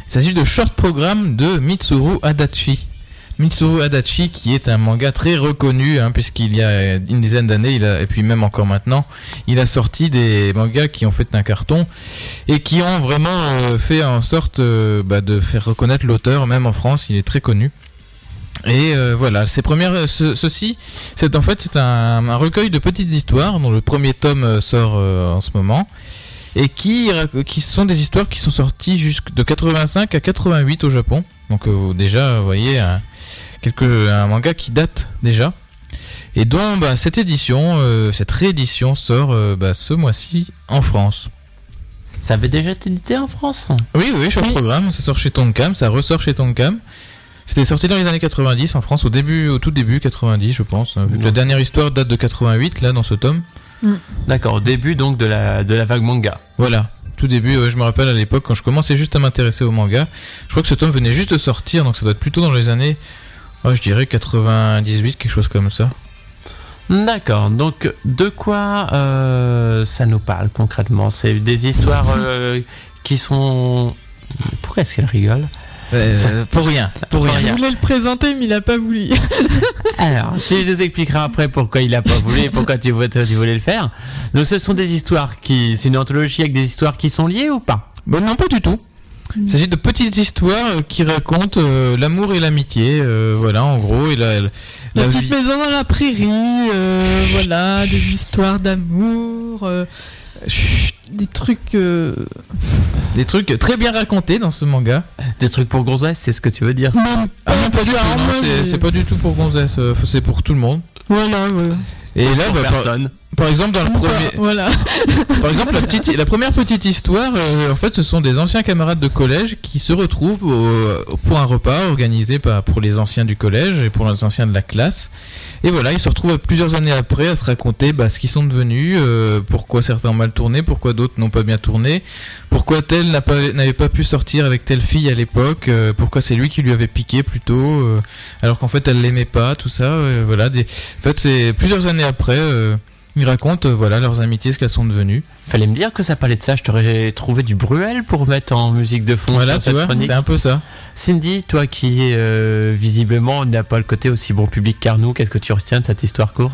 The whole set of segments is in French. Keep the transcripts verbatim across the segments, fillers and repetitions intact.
Il s'agit de Short Program de Mitsuru Adachi. Mitsuru Adachi, qui est un manga très reconnu, hein, puisqu'il y a une dizaine d'années, il a, et puis même encore maintenant, il a sorti des mangas qui ont fait un carton et qui ont vraiment euh, fait en sorte euh, bah, de faire reconnaître l'auteur, même en France, il est très connu. Et euh, voilà, ces premières, ce, ceci, c'est en fait c'est un, un recueil de petites histoires dont le premier tome sort euh, en ce moment et qui, qui sont des histoires qui sont sorties jusque de quatre-vingt-cinq à quatre-vingt-huit au Japon. Donc euh, déjà, vous voyez, un, quelque, un manga qui date déjà. Et dont bah, cette édition, euh, cette réédition sort euh, bah, ce mois-ci en France. Ça avait déjà été édité en France ? Oui, oui, Short Program, ça sort chez Tonkam, ça ressort chez Tonkam. C'était sorti dans les années quatre-vingt-dix en France, au début, au tout début quatre-vingt-dix, je pense. Vu que la dernière histoire date de quatre-vingt-huit, là, dans ce tome. Mm. D'accord, au début donc de la, de la vague manga. Voilà, tout début, ouais, je me rappelle à l'époque, quand je commençais juste à m'intéresser au manga, je crois que ce tome venait juste de sortir, donc ça doit être plutôt dans les années, oh, je dirais quatre-vingt-dix-huit, quelque chose comme ça. D'accord, donc de quoi euh, ça nous parle concrètement ? C'est des histoires euh, qui sont... Pourquoi est-ce qu'elle rigole ? Euh, pour rien, pour rien. Je voulais le présenter, mais il a pas voulu. Alors, tu nous expliqueras après pourquoi il a pas voulu et pourquoi tu voulais, tu voulais le faire. Donc, ce sont des histoires qui, c'est une anthologie avec des histoires qui sont liées ou pas ? Bon, non, pas du tout. Il s'agit de petites histoires qui racontent euh, l'amour et l'amitié, euh, voilà, en gros. Et la, la, la petite vie... maison dans la prairie, euh, voilà, des histoires d'amour. Euh... Des trucs euh... des trucs très bien racontés dans ce manga. Des trucs pour gonzesse, c'est ce que tu veux dire ça ? Non, ah non, pas du tout, non, moi, c'est, mais... c'est pas du tout pour gonzesse, c'est pour tout le monde. Voilà, voilà. Et là, pour bah, personne. Par, par exemple, dans le premier, voilà. Par exemple, la petite, la première petite histoire, euh, en fait, ce sont des anciens camarades de collège qui se retrouvent au, pour un repas organisé par, pour les anciens du collège et pour les anciens de la classe. Et voilà, ils se retrouvent plusieurs années après à se raconter bah, ce qu'ils sont devenus, euh, pourquoi certains ont mal tourné, pourquoi d'autres n'ont pas bien tourné, pourquoi tel n'a pas, n'avait pas pu sortir avec telle fille à l'époque, euh, pourquoi c'est lui qui lui avait piqué plutôt, euh, alors qu'en fait elle l'aimait pas, tout ça. Euh, voilà, des... En fait, c'est plusieurs années après, euh, ils racontent euh, voilà, leurs amitiés, ce qu'elles sont devenues. Fallait me dire que ça parlait de ça, je t'aurais trouvé du Bruel pour mettre en musique de fond. Voilà, sur tu cette vois, chronique. c'est un peu ça. Cindy, toi qui euh, visiblement n'a pas le côté aussi bon public car nous, qu'est-ce que tu retiens de cette histoire courte ?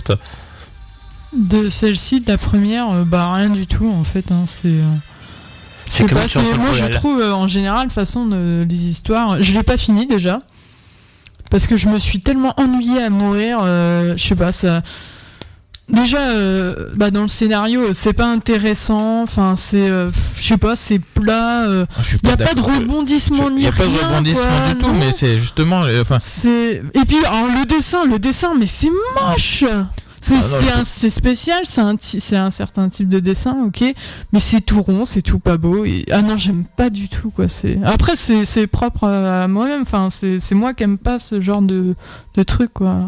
De celle-ci, de la première, euh, bah rien du tout en fait. Hein, c'est. Euh... C'est comme pas, c'est, moi je trouve euh, en général, de façon de, les histoires, je l'ai pas fini déjà parce que je me suis tellement ennuyée à mourir. Euh, je sais pas ça. Déjà, euh, bah dans le scénario, c'est pas intéressant. Enfin, c'est, euh, je sais pas, c'est plat. Il euh, n'y a pas de rebondissement ni rien. Il n'y a pas de rebondissement quoi, du tout, non. Mais c'est justement, enfin. C'est et puis alors, le dessin, le dessin, mais c'est moche. C'est, ah non, c'est, un, c'est spécial, c'est un, ti- c'est un certain type de dessin, ok, mais c'est tout rond, c'est tout pas beau. Et... Ah non, j'aime pas du tout quoi. C'est après c'est, c'est propre à moi-même. Enfin, c'est, c'est moi qui aime pas ce genre de, de truc quoi.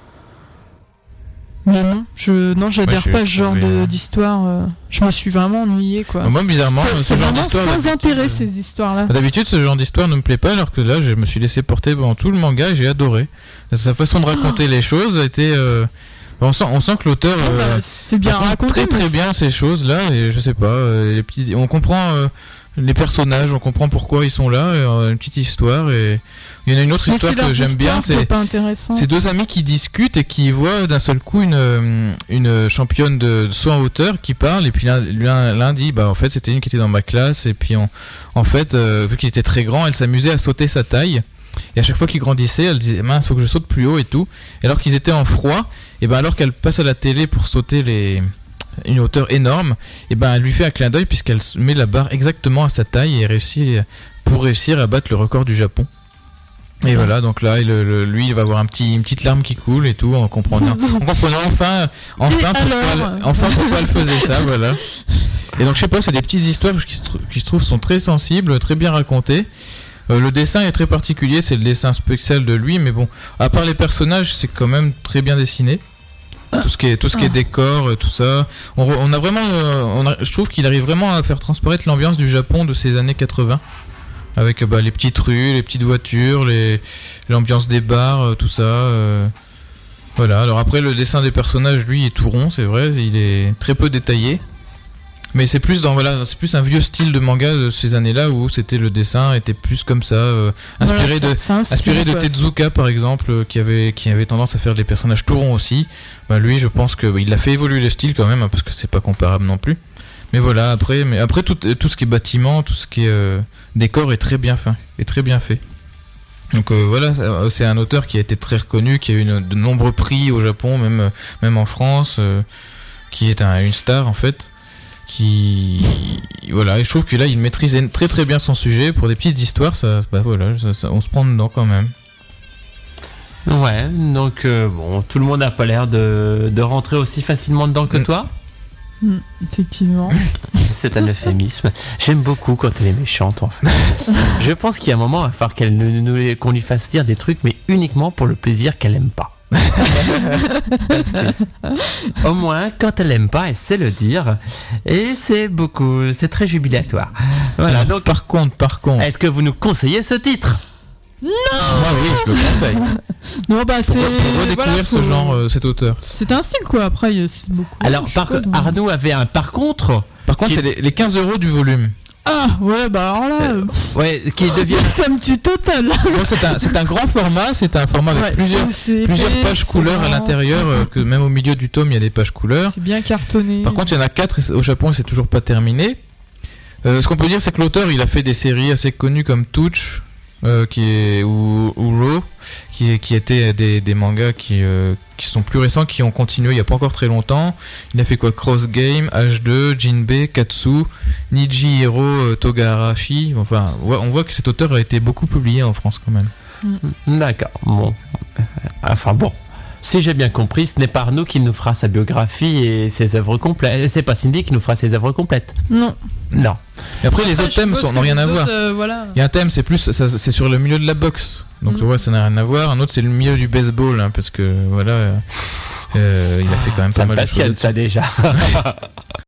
Mais non, je non, j'adhère moi, pas à ce genre de, d'histoire. Euh, je me suis vraiment ennuyée quoi. Moi, bizarrement, c'est, ce c'est genre vraiment d'histoire. Sans intérêt ces histoires-là. D'habitude, ce genre d'histoire ne me plaît pas, alors que là, je me suis laissé porter pendant tout le manga et j'ai adoré. Sa façon de raconter oh. les choses a été. Euh... On sent, on sent que l'auteur oh bah, euh, c'est bien raconté, très très bien ces choses-là et je sais pas, euh, les petits, on comprend euh, les personnages, on comprend pourquoi ils sont là, et, euh, une petite histoire et il y en a une autre mais histoire que j'aime bien, c'est c'est deux amis qui discutent et qui voient d'un seul coup une une championne de saut en hauteur qui parle et puis l'un, l'un, l'un dit bah en fait c'était une qui était dans ma classe et puis on, en fait euh, vu qu'il était très grand, elle s'amusait à sauter sa taille. Et à chaque fois qu'il grandissait, elle disait mince, faut que je saute plus haut et tout. Et alors qu'ils étaient en froid, et ben alors qu'elle passe à la télé pour sauter les une hauteur énorme, et ben elle lui fait un clin d'œil puisqu'elle met la barre exactement à sa taille et réussit pour réussir à battre le record du Japon. Et ouais. Voilà, donc là, il, le, lui, il va avoir un petit, une petite larme qui coule et tout en comprenant, en comprenant enfin, enfin pourquoi, elle, enfin pourquoi elle faisait ça, voilà. Et donc je sais pas, c'est des petites histoires qui, qui je trouve sont très sensibles, très bien racontées. Euh, le dessin est très particulier, c'est le dessin spécial de lui, mais bon, à part les personnages, c'est quand même très bien dessiné. Tout ce qui est, tout ce qui est décor, tout ça. On, on a vraiment, euh, on a, je trouve qu'il arrive vraiment à faire transparaître l'ambiance du Japon de ces années quatre-vingts. Avec bah, les petites rues, les petites voitures, les, l'ambiance des bars, euh, tout ça. Euh, voilà, alors après, le dessin des personnages, lui, est tout rond, c'est vrai, il est très peu détaillé. Mais c'est plus dans voilà, c'est plus un vieux style de manga de ces années-là où c'était le dessin était plus comme ça, euh, inspiré voilà, c'est, de, c'est inspiré style, de quoi, Tezuka par exemple, euh, qui avait qui avait tendance à faire des personnages tout ronds aussi. Bah, lui, je pense que bah, il a fait évoluer le style quand même, hein, parce que c'est pas comparable non plus. Mais voilà, après, mais après tout, tout ce qui est bâtiment, tout ce qui est euh, décor est très bien fait, est très bien fait. Donc euh, voilà, c'est un auteur qui a été très reconnu, qui a eu une, de nombreux prix au Japon, même même en France, euh, qui est un, une star en fait. Qui voilà, et je trouve que là il maîtrisait très très bien son sujet. Pour des petites histoires, ça, bah voilà, ça, ça, on se prend dedans quand même. Ouais, donc euh, bon, tout le monde n'a pas l'air de, de rentrer aussi facilement dedans que mmh. toi. Mmh, effectivement. C'est un euphémisme. J'aime beaucoup quand elle est méchante en fait. Je pense qu'il y a un moment, il va falloir qu'elle nous, nous, qu'on lui fasse dire des trucs, mais uniquement pour le plaisir qu'elle aime pas. Parce que, au moins, quand elle aime pas, elle sait le dire, et c'est beaucoup, c'est très jubilatoire. Voilà. Alors, donc, par contre, par contre, est-ce que vous nous conseillez ce titre? Non. Moi, oui, je le conseille. Non, bah c'est. Pour, pour redécouvrir voilà, faut... ce genre, euh, cet auteur. C'est un style quoi. Après, c'est beaucoup. Alors, par quoi, Arnaud avait un. Par contre. Par contre, qui... c'est les, les quinze euros du volume. Ah ouais bah alors là euh, ouais qui devient ça me tue total. Bon, c'est un c'est un grand format, c'est un format avec ouais, plusieurs c'est, c'est plusieurs épais, pages couleurs à l'intérieur, euh, que même au milieu du tome il y a des pages couleurs. C'est bien cartonné. Par contre il y en a quatre au Japon et c'est toujours pas terminé. Euh, ce qu'on peut dire c'est que l'auteur il a fait des séries assez connues comme Touch, euh, qui est ou Uro, qui qui étaient des des mangas qui euh, qui sont plus récents, qui ont continué il y a pas encore très longtemps. Il a fait quoi? Cross Game, H deux, Jinbe, Katsu, Niji Hiro Togarashi. Enfin, on voit que cet auteur a été beaucoup publié en France quand même. Mm. D'accord. Bon. Enfin bon. Si j'ai bien compris, ce n'est pas Arnaud qui nous fera sa biographie et ses œuvres complètes. C'est pas Cindy qui nous fera ses œuvres complètes. Non. Non. Et après, après les autres thèmes n'ont rien à voir. Euh, voilà. Il y a un thème, c'est plus, ça, c'est sur le milieu de la boxe. Donc mm. tu vois, ça n'a rien à voir. Un autre, c'est le milieu du baseball, hein, parce que voilà, euh, euh, il a fait quand même ça pas mal de choses. Ça me passionne ça déjà.